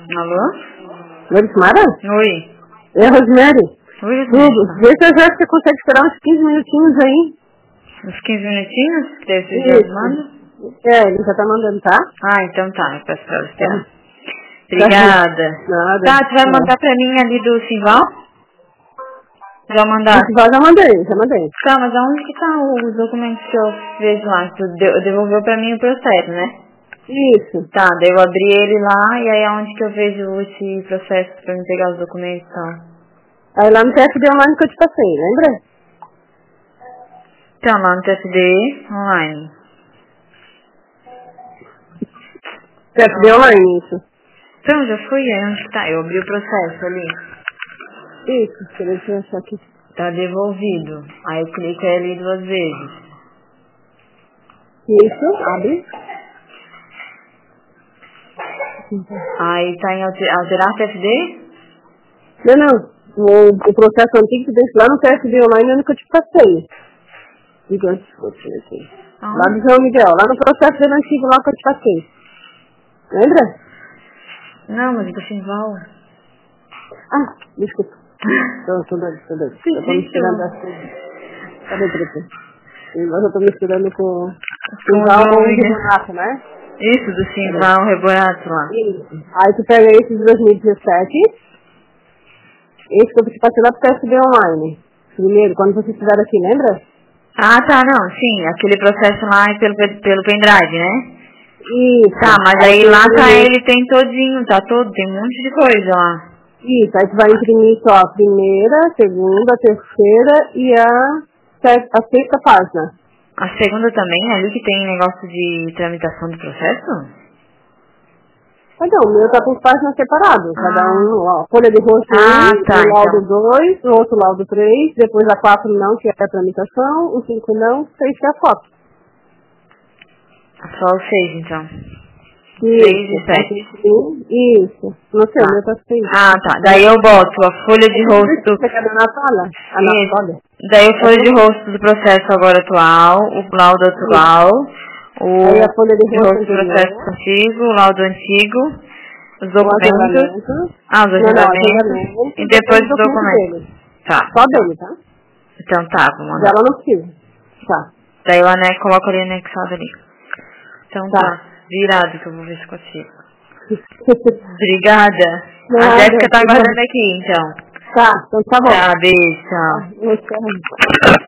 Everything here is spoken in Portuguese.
Alô? Lorismara? Oi. É a Rosemary. Oi, Tudo. Vê se já você consegue esperar uns 15 minutinhos aí. Uns 15 minutinhos? Que deve ser Isso. já manda? É, ele já tá mandando, tá? Ah, então tá. Eu peço pra ela esperar. Tá. Obrigada. Nada. Tá, tu vai mandar pra mim ali do Simval? Já mandar? Já mandei. Tá, mas aonde que tá os documentos que eu vejo lá? Tu devolveu pra mim o processo, né? Isso. Tá, daí eu abri ele lá e aí aonde que eu vejo esse processo pra me pegar os documentos e tal? Aí lá no TFD online que eu te passei, lembra? Então, lá no TFD online. TFD online, isso. Então, já fui aí, onde que tá? Eu abri o processo ali. Isso, deixa eu achar aqui. Tá devolvido. Aí eu clico ali 2 vezes. Isso, abre. Aí tá em alterar TFD? Não. O processo antigo que deixa lá no TFD online é no que eu te passei. Digamos, aqui. Lá do João Miguel, lá no processo dele antigo lá que eu te passei. Lembra? Não, mas do Simval. Ah, desculpa. Tô doido. Eu tô misturando as coisas. Cadê, Trita? Agora eu tô misturando com o Val com o Rebonato, né? Isso, do Simval, Rebonato lá. Isso. Aí tu pega esse de 2017, esse que eu te passei lá pro TSB online. Primeiro, quando vocês fizeram aqui, lembra? Ah, tá, não, sim, aquele processo lá é pelo pendrive, né? Isso. Tá, mas aí lá tá ele, tem todinho, tá todo, tem um monte de coisa lá. Isso, aí tu vai imprimir só a primeira, a segunda, a terceira e a sexta página. A segunda também, ali que tem negócio de tramitação do processo? Então, o meu tá com páginas separadas. Cada um, ó, folha de rosto 1, tá, o laudo então. 2, o outro laudo 3, depois a 4 não, que é a tramitação, o 5 não, 6 que é a foto. Só o 6, então. 6 Isso, e 7. isso. Não sei, o meu tá 6. Ah, tá. Daí eu boto a folha de rosto. Você quer da Natália? A Natália? Daí a folha de rosto do processo agora atual, o laudo atual, Aí o a folha de rosto rosto do processo antigo, o laudo antigo, os o documentos. agendamento. Os agendamentos. Agendamento. E depois os documento documentos. dele. Tá. Só dele, tá? Então tá, vou mandar. Dela não precisa. Tá. Daí eu coloco ali anexado ali. Então tá. Virado que eu vou ver se consigo. Obrigada. Nada, A Jéssica tá aguardando aqui, então. Tá, então tá bom. Tá, beijo, tchau. Tchau.